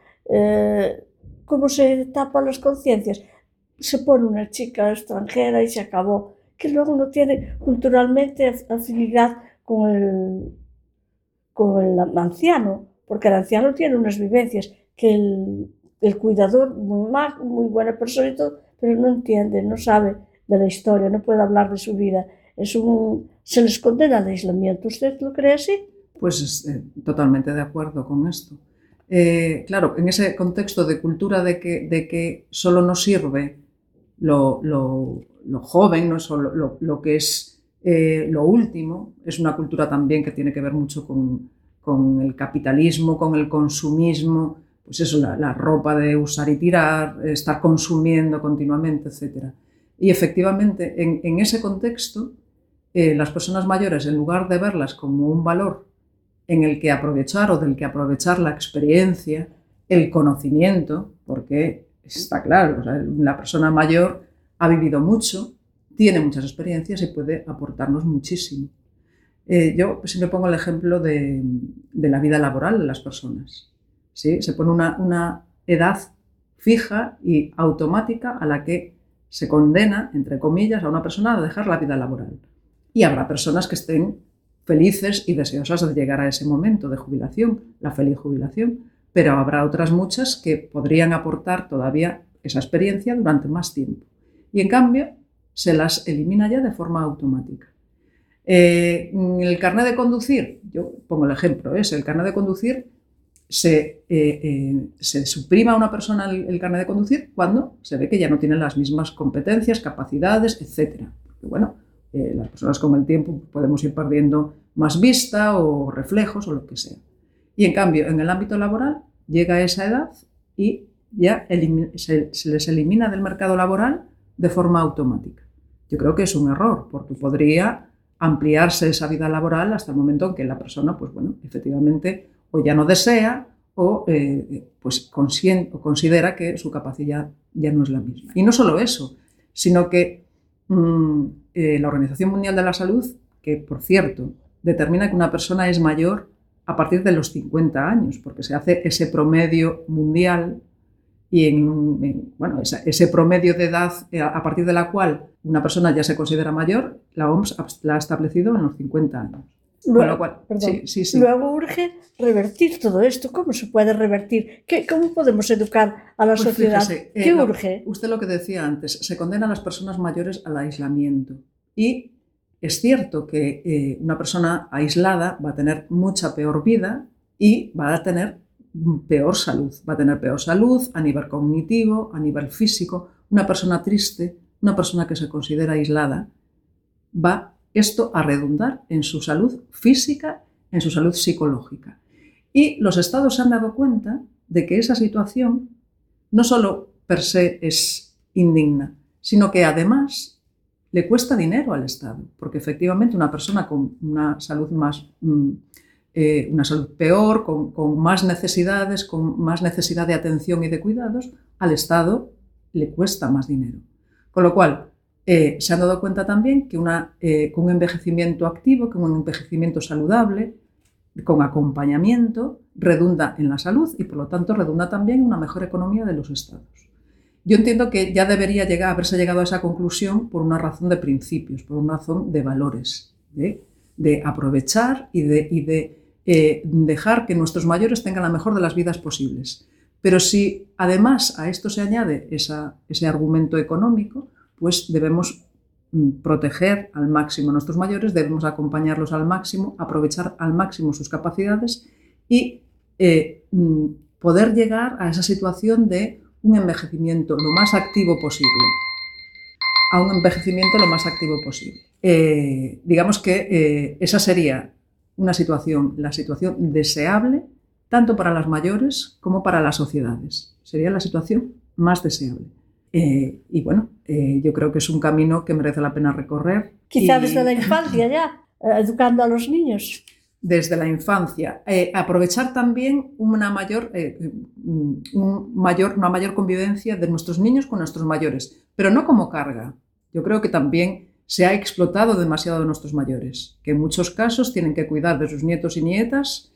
¿Cómo se tapan las conciencias? Se pone una chica extranjera y se acabó, que luego no tiene culturalmente afinidad con con el anciano, porque el anciano tiene unas vivencias que el cuidador, muy buena persona y todo, pero no entiende, no sabe de la historia, no puede hablar de su vida. Se les condena al aislamiento. ¿Usted lo cree así? Pues totalmente de acuerdo con esto. Claro, en ese contexto de cultura de que solo nos sirve lo joven, no solo lo que es lo último, es una cultura también que tiene que ver mucho con el capitalismo, con el consumismo, pues eso, la ropa de usar y tirar, estar consumiendo continuamente, etc. Y efectivamente, en ese contexto, las personas mayores, en lugar de verlas como un valor en el que aprovechar o del que aprovechar la experiencia, el conocimiento, porque está claro, o sea, la persona mayor ha vivido mucho, tiene muchas experiencias y puede aportarnos muchísimo. Yo siempre pongo el ejemplo de la vida laboral de las personas. ¿Sí? Se pone una edad fija y automática a la que se condena, entre comillas, a una persona a dejar la vida laboral. Y habrá personas que estén felices y deseosas de llegar a ese momento de jubilación, la feliz jubilación, pero habrá otras muchas que podrían aportar todavía esa experiencia durante más tiempo. Y en cambio, se las elimina ya de forma automática. El carnet de conducir, yo pongo el ejemplo, el carnet de conducir se suprima a una persona el carnet de conducir cuando se ve que ya no tiene las mismas competencias, capacidades, etc. Porque, bueno, las personas con el tiempo podemos ir perdiendo más vista o reflejos o lo que sea. Y en cambio, en el ámbito laboral, llega esa edad y ya se les elimina del mercado laboral de forma automática. Yo creo que es un error, porque podría ampliarse esa vida laboral hasta el momento en que la persona, pues bueno, efectivamente, o ya no desea o pues considera que su capacidad ya no es la misma. Y no solo eso, sino que la Organización Mundial de la Salud, que por cierto determina que una persona es mayor a partir de los 50 años, porque se hace ese promedio mundial y ese promedio de edad a partir de la cual una persona ya se considera mayor, la OMS la ha establecido en los 50 años. Luego, lo cual, sí. Luego urge revertir todo esto. ¿Cómo se puede revertir? ¿Cómo podemos educar a la sociedad? Fíjese, ¿Qué urge? Usted lo que decía antes, se condena a las personas mayores al aislamiento. Y es cierto que una persona aislada va a tener mucha peor vida y va a tener peor salud. Va a tener peor salud a nivel cognitivo, a nivel físico. Una persona triste, una persona que se considera aislada, va esto a redundar en su salud física, en su salud psicológica. Y los estados se han dado cuenta de que esa situación no solo per se es indigna, sino que además le cuesta dinero al Estado, porque efectivamente una persona con una salud una salud peor, con más necesidades, con más necesidad de atención y de cuidados, al Estado le cuesta más dinero. Con lo cual, se han dado cuenta también que un envejecimiento activo, que un envejecimiento saludable, con acompañamiento, redunda en la salud y por lo tanto redunda también en una mejor economía de los estados. Yo entiendo que ya debería haberse llegado a esa conclusión por una razón de principios, por una razón de valores, de aprovechar y de dejar que nuestros mayores tengan la mejor de las vidas posibles. Pero si además a esto se añade ese argumento económico, pues debemos proteger al máximo a nuestros mayores, debemos acompañarlos al máximo, aprovechar al máximo sus capacidades y poder llegar a esa situación de un envejecimiento lo más activo posible. A un envejecimiento lo más activo posible. Digamos que esa sería la situación deseable tanto para las mayores como para las sociedades. Sería la situación más deseable. Y bueno, yo creo que es un camino que merece la pena recorrer. Quizá desde la infancia ya, educando a los niños. Desde la infancia. Aprovechar también una mayor convivencia de nuestros niños con nuestros mayores, pero no como carga. Yo creo que también se ha explotado demasiado de nuestros mayores, que en muchos casos tienen que cuidar de sus nietos y nietas,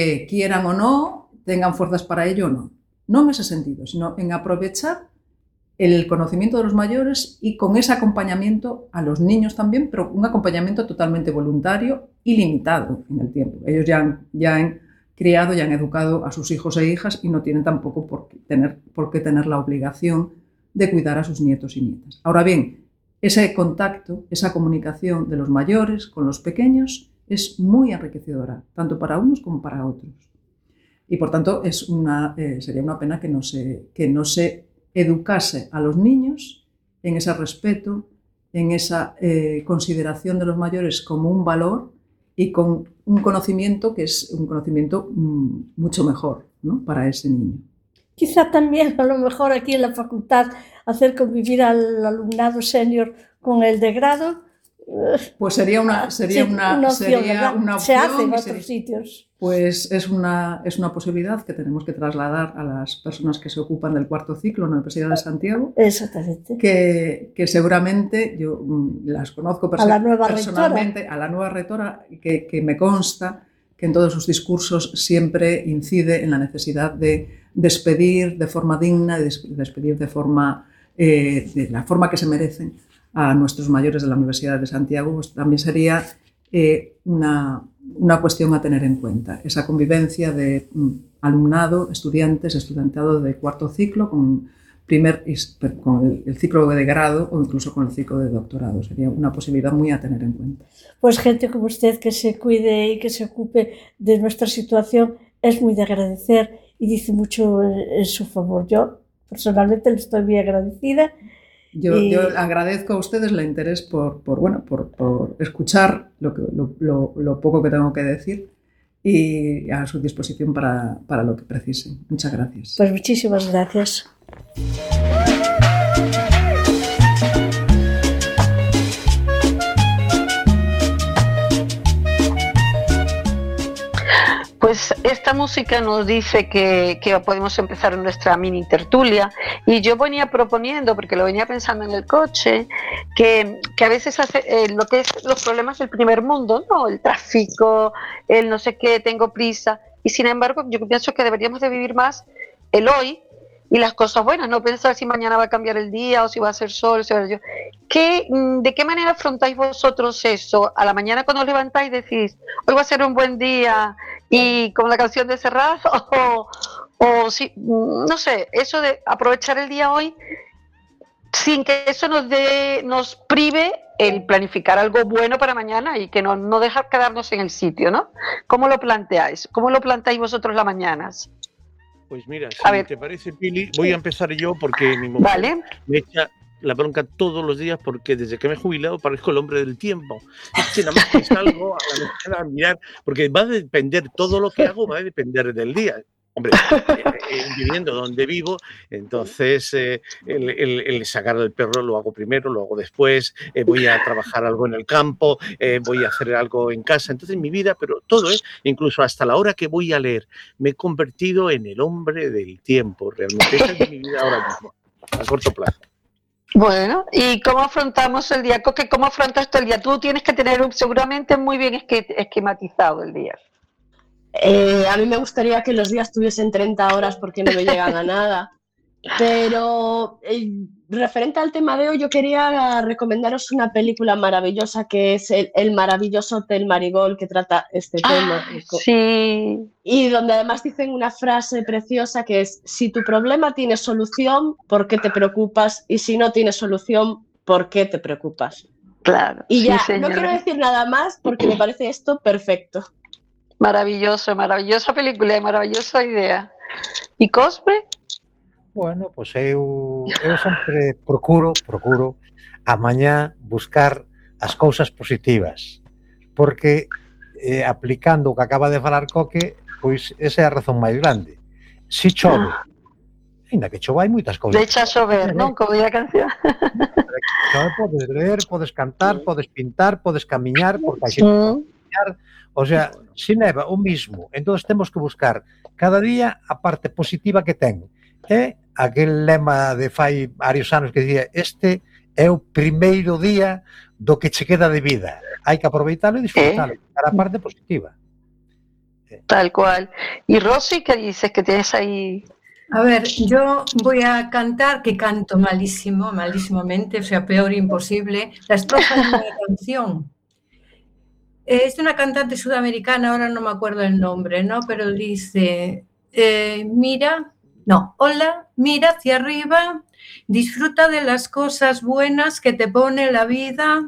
quieran o no, tengan fuerzas para ello o no. No en ese sentido, sino en aprovechar el conocimiento de los mayores y con ese acompañamiento a los niños también, pero un acompañamiento totalmente voluntario y limitado en el tiempo. Ellos ya han criado, ya han educado a sus hijos e hijas y no tienen tampoco por qué tener la obligación de cuidar a sus nietos y nietas. Ahora bien, ese contacto, esa comunicación de los mayores con los pequeños es muy enriquecedora, tanto para unos como para otros. Y por tanto sería una pena que no se educase a los niños en ese respeto, en esa consideración de los mayores como un valor y con un conocimiento que es un conocimiento mucho mejor, ¿no?, para ese niño. Quizá también, a lo mejor aquí en la facultad, hacer convivir al alumnado senior con el de grado. Pues sería una opción. Se hace en otros sitios. Pues es una posibilidad que tenemos que trasladar a las personas que se ocupan del cuarto ciclo en la Universidad de Santiago. Exactamente. Que seguramente yo las conozco personalmente, a la nueva rectora, que me consta que en todos sus discursos siempre incide en la necesidad de despedir de forma digna, despedir de la forma que se merecen a nuestros mayores de la Universidad de Santiago. Pues también sería una cuestión a tener en cuenta, esa convivencia de alumnado, estudiantado de cuarto ciclo con el ciclo de grado o incluso con el ciclo de doctorado. Sería una posibilidad muy a tener en cuenta. Pues gente como usted que se cuide y que se ocupe de nuestra situación es muy de agradecer y dice mucho en su favor. Yo personalmente le estoy muy agradecida. Yo agradezco a ustedes el interés por escuchar lo poco que tengo que decir y a su disposición para lo que precisen. Muchas gracias. Pues muchísimas gracias. Pues esta música nos dice que podemos empezar nuestra mini tertulia y yo venía proponiendo, porque lo venía pensando en el coche, que a veces lo que es los problemas del primer mundo, ¿no? El tráfico, el no sé qué, tengo prisa, y sin embargo yo pienso que deberíamos de vivir más el hoy y las cosas buenas, no pensar si mañana va a cambiar el día o si va a ser sol, ¿De qué manera afrontáis vosotros eso? A la mañana cuando os levantáis decís, hoy va a ser un buen día, y como la canción de Serrat, o si, no sé, eso de aprovechar el día hoy sin que eso nos prive el planificar algo bueno para mañana y que no dejar quedarnos en el sitio, ¿no? ¿Cómo lo planteáis? ¿Cómo lo planteáis vosotros las mañanas? Pues mira, si te parece, Pili, voy a empezar yo porque mi mujer me echa la bronca todos los días porque desde que me he jubilado parezco el hombre del tiempo. Es que nada más que salgo a la mañana a mirar, porque va a depender, todo lo que hago va a depender del día. Hombre, viviendo donde vivo, entonces el sacar al perro lo hago primero, lo hago después, voy a trabajar algo en el campo, voy a hacer algo en casa. Entonces mi vida, pero todo, incluso hasta la hora que voy a leer, me he convertido en el hombre del tiempo. Realmente esa es mi vida ahora mismo, a corto plazo. Bueno, ¿y cómo afrontamos el día? Coque, ¿cómo afrontas tú el día? Tú tienes que tener seguramente muy bien esquematizado el día. A mí me gustaría que los días tuviesen 30 horas porque no me llegan a nada, pero referente al tema de hoy yo quería recomendaros una película maravillosa que es el maravilloso Hotel Marigold, que trata este tema. Sí. Y donde además dicen una frase preciosa que es: si tu problema tiene solución, ¿por qué te preocupas? Y si no tiene solución, ¿por qué te preocupas? Claro. Y ya, no quiero decir nada más porque me parece esto perfecto. Maravillosa película, maravillosa idea. E Cosme? Bueno, pois eu sempre procuro a mañá buscar as cousas positivas, porque aplicando o que acaba de falar Coque, pois esa é a razón máis grande. Si chove, ainda que chova hai moitas cousas. Deixa chover, non? Como a canción. Podes ler, podes cantar, podes pintar, podes camiñar, porque hai xente que camiñar. O sea, se neva o mismo, entón temos que buscar cada día a parte positiva que ten. É aquel lema de fai varios anos que dicía: este é o primeiro día do que che queda de vida. Hai que aproveitalo e disfrutalo, para a parte positiva. Tal cual. Y Rosy, ¿qué dices que tienes ahí? A ver, yo voy a cantar, que canto malísimamente, o sea, peor imposible, la estrofa de una canción. Es de una cantante sudamericana, ahora no me acuerdo el nombre, ¿no? Pero dice, hola, mira hacia arriba, disfruta de las cosas buenas que te pone la vida.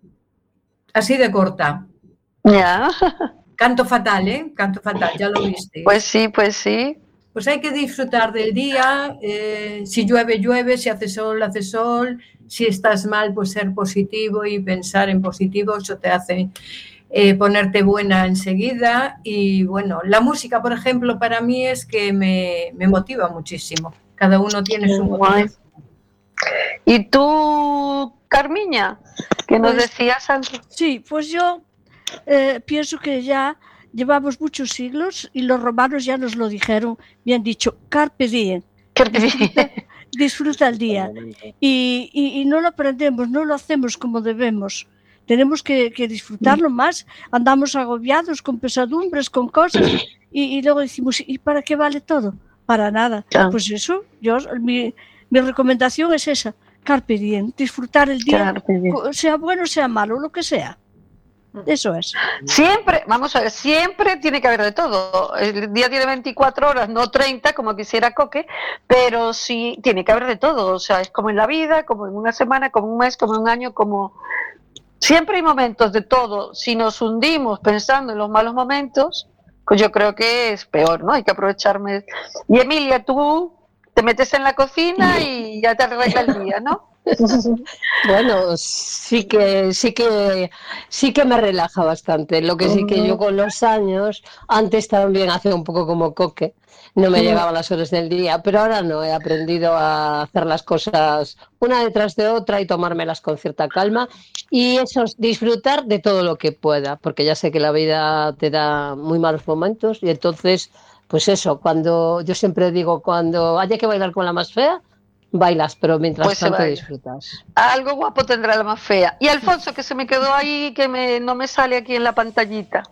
Así de corta. Ya. Canto fatal, Canto fatal, ya lo viste. Pues sí. Pues hay que disfrutar del día, si llueve, llueve, si hace sol, hace sol, si estás mal, pues ser positivo y pensar en positivo, eso te hace ponerte buena enseguida. Y bueno, la música, por ejemplo, para mí es que me motiva muchísimo. Cada uno tiene su motivación. ¿Y tú, Carmiña, qué nos decías antes? Sí, pues yo pienso que ya llevamos muchos siglos y los romanos ya nos lo dijeron, bien dicho, carpe diem, disfruta el día. Y no lo aprendemos, no lo hacemos como debemos. Tenemos que disfrutarlo más. Andamos agobiados con pesadumbres, con cosas, y luego decimos, ¿y para qué vale todo? Para nada. Pues eso, mi recomendación es esa, carpe diem, disfrutar el día, sea bueno, sea malo, lo que sea. Eso es. Siempre, vamos a ver, siempre tiene que haber de todo. El día tiene 24 horas, no 30, como quisiera Coque, pero sí tiene que haber de todo. O sea, es como en la vida, como en una semana, como un mes, como un año, como... Siempre hay momentos de todo. Si nos hundimos pensando en los malos momentos, pues yo creo que es peor, ¿no? Hay que aprovecharme. Y Emilia, tú te metes en la cocina y ya te arregla el día, ¿no? Bueno, sí que me relaja bastante. Lo que sí que yo con los años, antes también hacía un poco como Coque, no me llegaban las horas del día, pero ahora no, he aprendido a hacer las cosas una detrás de otra y tomármelas con cierta calma, y eso es disfrutar de todo lo que pueda, porque ya sé que la vida te da muy malos momentos, y entonces, pues eso, cuando yo siempre digo, cuando haya que bailar con la más fea, bailas, pero mientras pues tanto disfrutas. Algo guapo tendrá la más fea. Y Alfonso, que se me quedó ahí, que no me sale aquí en la pantallita.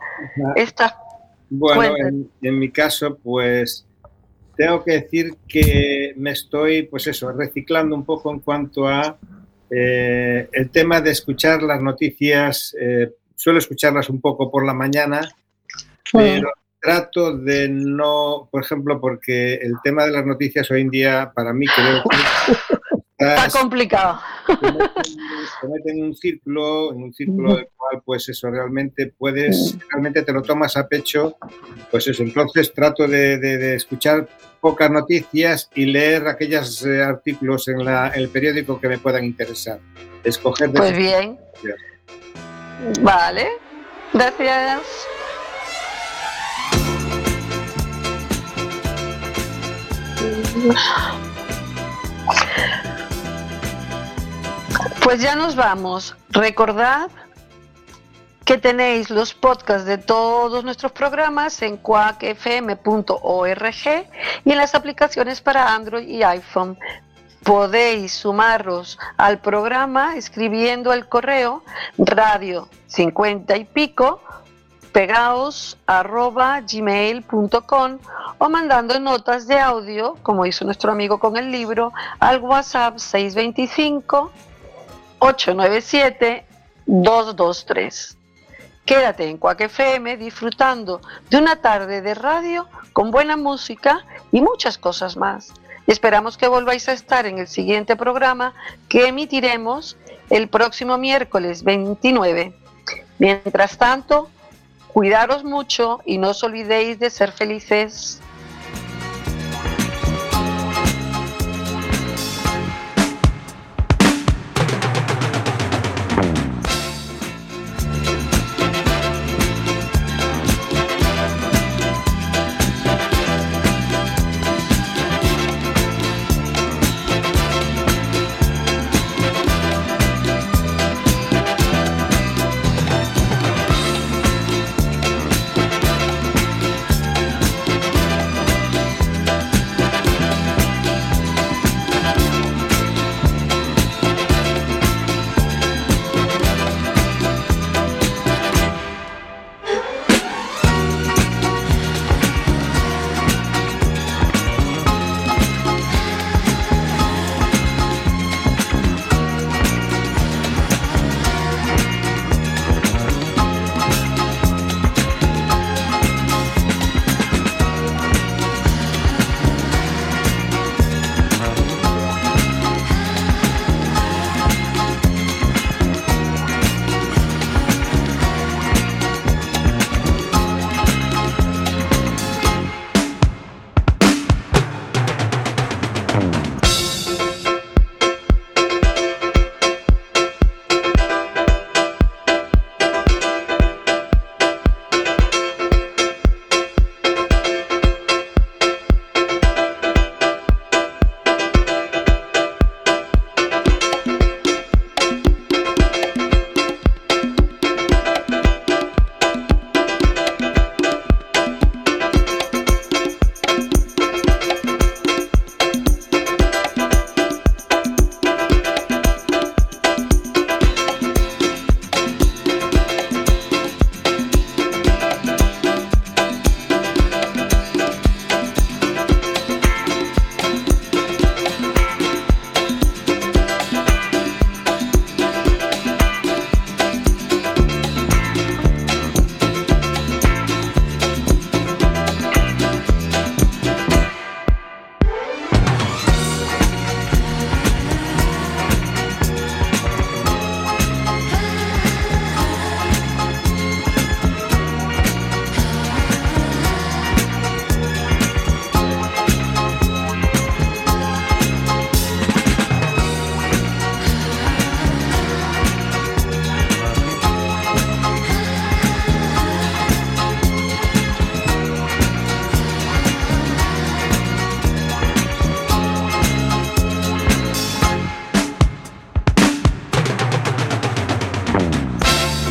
Bueno, en mi caso, pues tengo que decir que me estoy, pues eso, reciclando un poco en cuanto a el tema de escuchar las noticias. Suelo escucharlas un poco por la mañana, pero trato de no, por ejemplo, porque el tema de las noticias hoy en día, para mí, creo que está complicado. Te meten en un círculo del cual, pues eso, realmente te lo tomas a pecho, pues eso. Entonces trato de escuchar pocas noticias y leer aquellos artículos en el periódico que me puedan interesar. Escoger. Pues bien. Vale. Gracias. Pues ya nos vamos. Recordad que tenéis los podcasts de todos nuestros programas en quackfm.org y en las aplicaciones para Android y iPhone. Podéis sumaros al programa escribiendo el correo radio50ypico pegaos@gmail.com o mandando notas de audio, como hizo nuestro amigo con el libro, al WhatsApp 625-897-223. Quédate en Quack FM disfrutando de una tarde de radio con buena música y muchas cosas más. Y esperamos que volváis a estar en el siguiente programa que emitiremos el próximo miércoles 29. Mientras tanto, cuidaros mucho y no os olvidéis de ser felices.